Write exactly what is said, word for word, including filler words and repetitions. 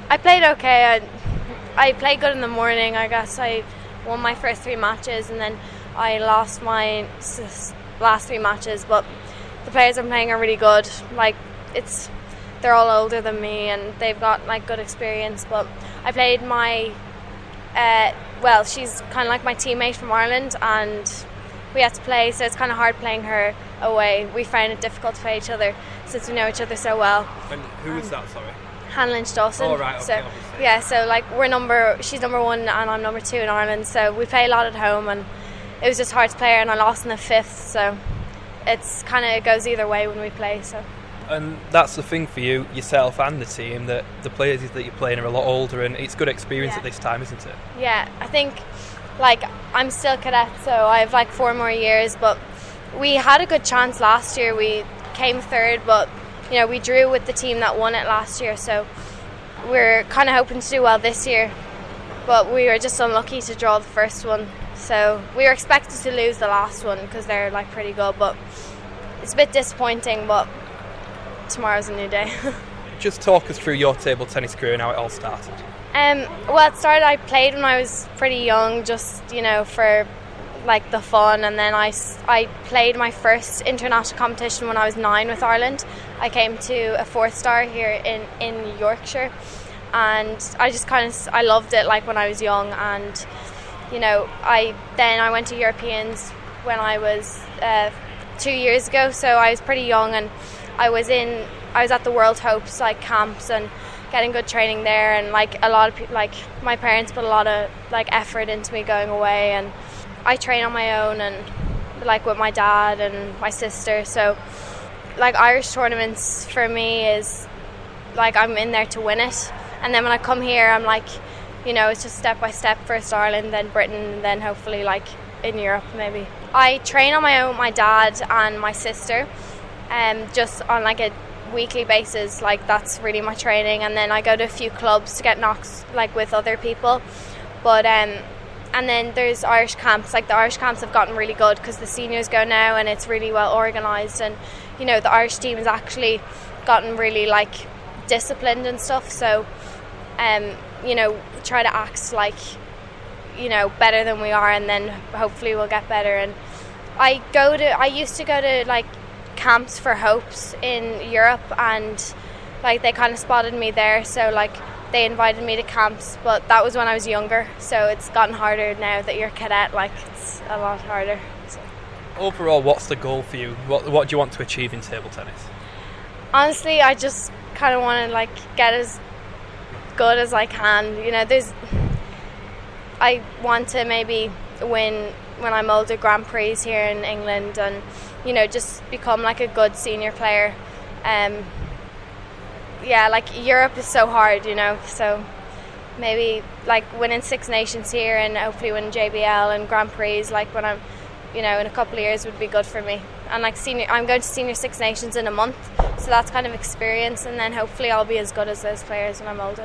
I played okay. I, I played good in the morning. I guess I won my first three matches, and then I lost my last three matches. But the players I'm playing are really good. Like it's, they're all older than me, and they've got like good experience. But I played my, uh, well, she's kind of like my teammate from Ireland, and we had to play, so it's kind of hard playing her away. We found it difficult to play each other since we know each other so well. And who was that, sorry? Hannah Lynch Dawson. Oh, right, okay, so, obviously. Yeah, so like we're number, she's number one and I'm number two in Ireland, so we play a lot at home, and it was just hard to play her, and I lost in the fifth, so it's kind of, it goes either way when we play. So. And that's the thing for you, yourself and the team, that the players that you're playing are a lot older, and it's good experience yeah. at this time, isn't it? Yeah, I think like I'm still cadet, so I have like four more years, but we had a good chance last year. We came third, but you know, we drew with the team that won it last year, so we're kind of hoping to do well this year, but we were just unlucky to draw the first one. So we were expected to lose the last one because they're like pretty good, but it's a bit disappointing, but tomorrow's a new day. Just talk us through your table tennis career and how it all started. Um, well, it started, I played when I was pretty young, just, you know, for like the fun, and then I, I played my first international competition when I was nine with Ireland. I came to a fourth star here in, in Yorkshire, and I just kind of, I loved it like when I was young, and you know, I then I went to Europeans when I was uh, two years ago, so I was pretty young, and I was in, I was at the World Hopes like camps and getting good training there, and like a lot of people, like my parents put a lot of like effort into me going away, and I train on my own and like with my dad and my sister. So like Irish tournaments for me is like I'm in there to win it, and then when I come here I'm like, you know, it's just step by step, first Ireland, then Britain, and then hopefully like in Europe maybe. I train on my own, my dad and my sister, um, just on like a weekly basis. Like that's really my training, and then I go to a few clubs to get knocks like with other people. But um, and then there's Irish camps. Like the Irish camps have gotten really good because the seniors go now, and it's really well organised, and you know the Irish team has actually gotten really like disciplined and stuff. So um, you know, try to act like, you know, better than we are, and then hopefully we'll get better. And I go to I used to go to like camps for Hopes in Europe, and like they kind of spotted me there, so like they invited me to camps, but that was when I was younger, so it's gotten harder now that you're a cadet. Like it's a lot harder. So. Overall, what's the goal for you? What what do you want to achieve in table tennis? Honestly, I just kind of want to like get as good as I can. You know, there's I want to maybe win when I'm older Grand Prix here in England, and you know, just become like a good senior player. Um, yeah, like Europe is so hard, you know, so maybe like winning Six Nations here and hopefully win J B L and Grand Prix like when I'm, you know, in a couple of years would be good for me. And like senior, I'm going to Senior Six Nations in a month, so that's kind of experience, and then hopefully I'll be as good as those players when I'm older.